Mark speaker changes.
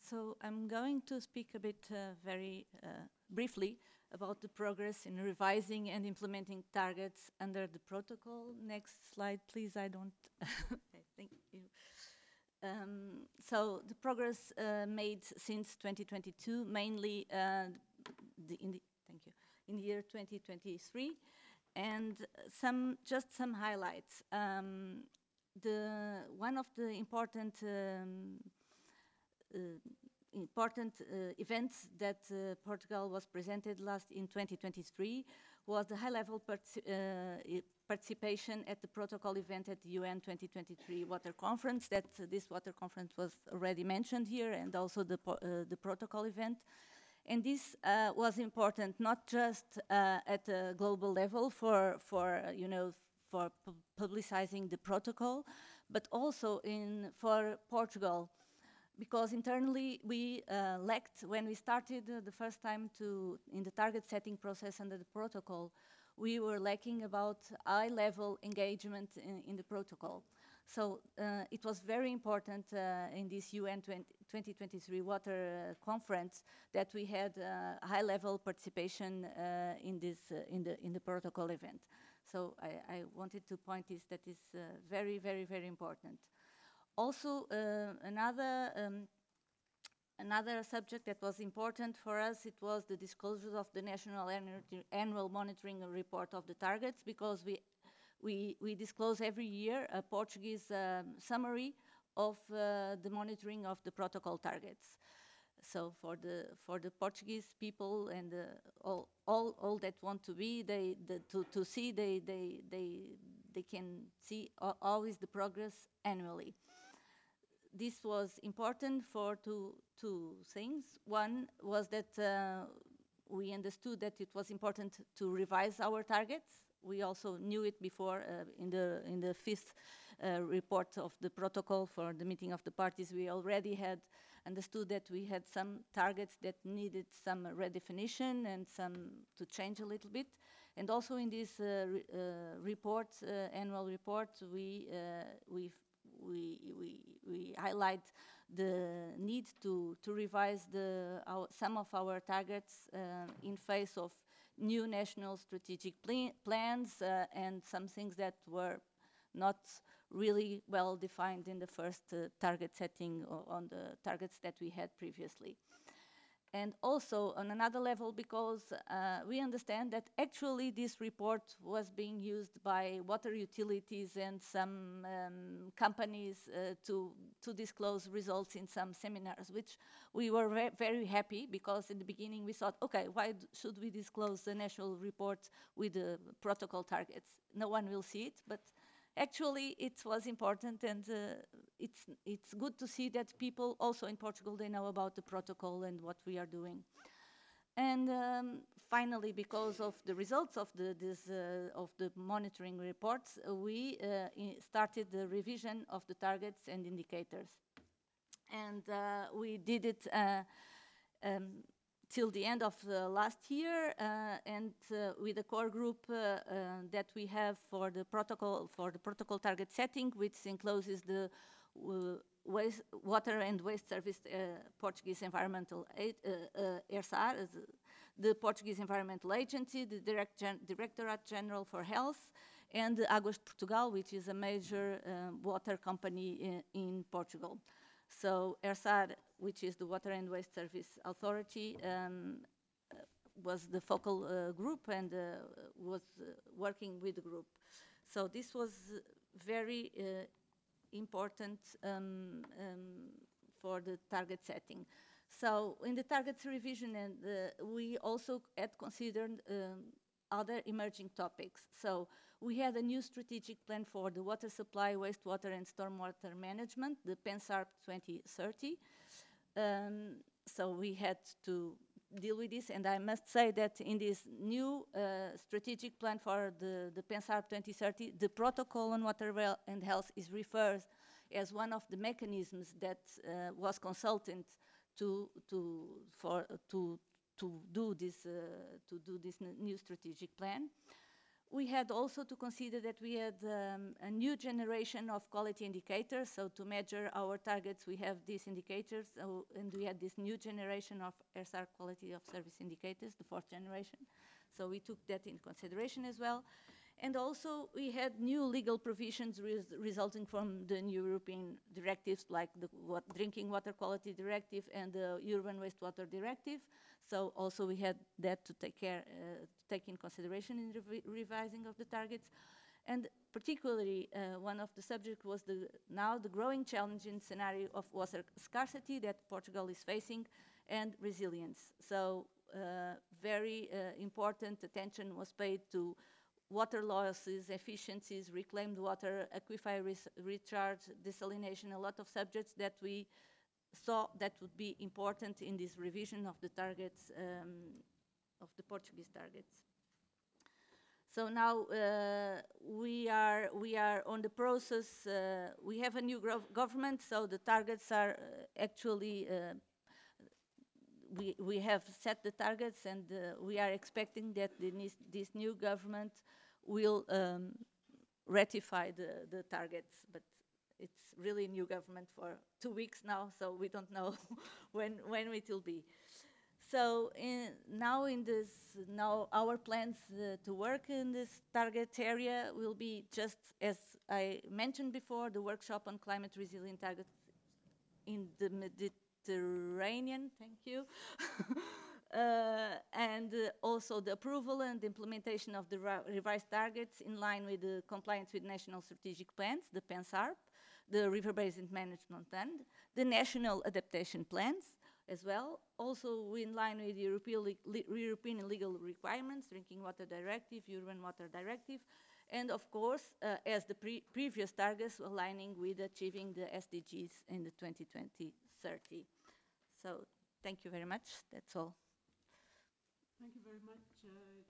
Speaker 1: So I'm going to speak a bit very briefly about the progress in revising and implementing targets under the protocol. Next slide, please. I don't. Thank you. So the progress made since 2022, mainly thank you, in the year 2023, and just some highlights. One of the important events that Portugal was presented last in 2023 was the high-level participation at the protocol event at the UN 2023 Water Conference. This water conference was already mentioned here, and also the protocol event. And this was important not just at a global level for publicizing the protocol, but also for Portugal, because internally we lacked, when we started the first time in the target setting process under the protocol, we were lacking about high-level engagement in the protocol. So it was very important in this UN 2023 Water Conference that we had high-level participation in the protocol event. So I wanted to point this, that is very, very, very important. Also, another subject that was important for us, it was the disclosure of the National Annual Monitoring Report of the targets, because we disclose every year a Portuguese summary of the monitoring of the protocol targets. So for the Portuguese people and all that want to be, they can see always the progress annually. This was important for two things. One was that we understood that it was important to revise our targets. We also knew it before in the fifth report of the protocol for the meeting of the parties. We already had understood that we had some targets that needed some redefinition and some to change a little bit. And also in this annual report, we highlight the need to revise some of our targets in face of new national strategic plans and some things that were not really well defined in the first target setting on the targets that we had previously. And also on another level, because we understand that actually this report was being used by water utilities and some companies to disclose results in some seminars, which we were very happy, because in the beginning we thought, okay, why should we disclose the national report with the protocol targets? No one will see it, but actually it was important, and it's good to see that people also in Portugal, they know about the protocol and what we are doing. And finally, because of the results of the monitoring reports, we started the revision of the targets and indicators. And we did it till the end of last year, and with a core group that we have for the protocol target setting, which encloses the Water and Waste Service Portuguese Environmental ERSAR, the Portuguese Environmental Agency, the Directorate General for Health, and Águas de Portugal, which is a major water company in Portugal. So ERSAR, which is the Water and Waste Service Authority, was the focal group and was working with the group. So this was very important for the target setting. So in the targets revision, and we also had considered other emerging topics. So we had a new strategic plan for the water supply, wastewater, and stormwater management, the PENSARP 2030. So we had to deal with this, and I must say that in this new strategic plan for the PENSARP 2030, the protocol on water and health is referred as one of the mechanisms that was consultant to do this new strategic plan. we had also to consider that we had a new generation of quality indicators. So to measure our targets, we have these indicators, and we had this new generation of SR quality of service indicators, the fourth generation. So we took that into consideration as well. And also, we had new legal provisions resulting from the new European directives, like the Drinking Water Quality Directive and the Urban Wastewater Directive. So also we had that to take in consideration in revising of the targets. And particularly, one of the subjects was now the growing challenging scenario of water scarcity that Portugal is facing and resilience. So very important attention was paid to water losses, efficiencies, reclaimed water, aquifer recharge, desalination, a lot of subjects that we saw that would be important in this revision of the targets, of the Portuguese targets. So now we are on the process. We have a new government, so the targets are actually we have set the targets, and we are expecting that this new government will ratify the targets. But it's really new government for 2 weeks now, so we don't know when it will be. So now our plans to work in this target area will be, just as I mentioned before, the workshop on climate resilient targets in the Mediterranean, thank you. And also the approval and implementation of the revised targets in line with the compliance with national strategic plans, the PENSARP, the River Basin Management Plan, the national adaptation plans as well, also in line with European legal requirements, Drinking Water Directive, Urban Water Directive, and of course, as the previous targets, aligning with achieving the SDGs in the 2020-30. So thank you very much. That's all.
Speaker 2: Thank you very much.